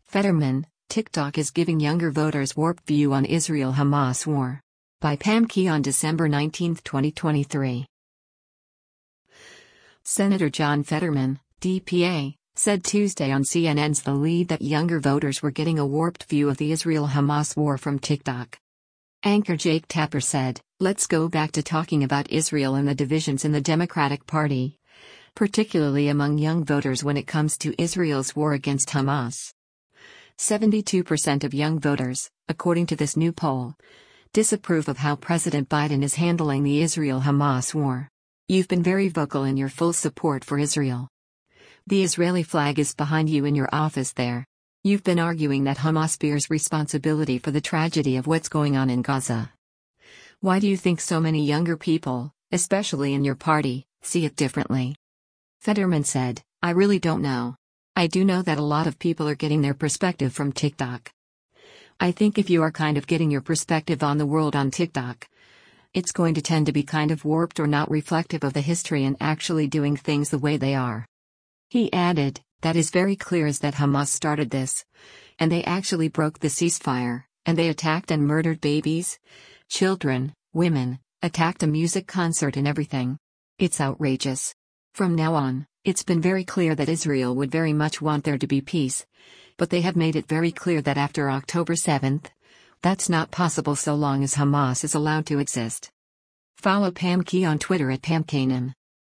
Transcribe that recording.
Fetterman, TikTok is giving younger voters warped view on Israel-Hamas war. By Pam Key on December 19, 2023. Senator John Fetterman, DPA, said Tuesday on CNN's The Lead that younger voters were getting a warped view of the Israel-Hamas war from TikTok. Anchor Jake Tapper said, "Let's go back to talking about Israel and the divisions in the Democratic Party, particularly among young voters when it comes to Israel's war against Hamas." 72% of young voters, according to this new poll, disapprove of how President Biden is handling the Israel-Hamas war. You've been very vocal in your full support for Israel. The Israeli flag is behind you in your office there. You've been arguing that Hamas bears responsibility for the tragedy of what's going on in Gaza. Why do you think so many younger people, especially in your party, see it differently? Fetterman said, "I really don't know. I do know that a lot of people are getting their perspective from TikTok. I think if you are kind of getting your perspective on the world on TikTok, it's going to tend to be kind of warped or not reflective of the history and actually doing things the way they are." He added, "That is very clear is that Hamas started this. And they actually broke the ceasefire, and they attacked and murdered babies, children, women, attacked a music concert and everything. It's outrageous. From now on, it's been very clear that Israel would very much want there to be peace, but they have made it very clear that after October 7th, that's not possible so long as Hamas is allowed to exist." Follow Pam Key on Twitter at PamKanan.